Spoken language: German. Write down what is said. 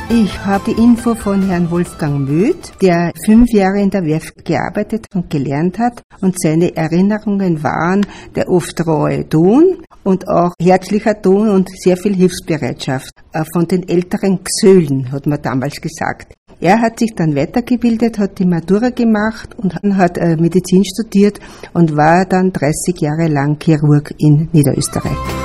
Ich habe die Info von Herrn Wolfgang Möth, der 5 Jahre in der Werft gearbeitet und gelernt hat, und seine Erinnerungen waren der oft rohe Ton und auch herzlicher Ton und sehr viel Hilfsbereitschaft von den älteren Gsöhlen, hat man damals gesagt. Er hat sich dann weitergebildet, hat die Matura gemacht und hat Medizin studiert und war dann 30 Jahre lang Chirurg in Niederösterreich.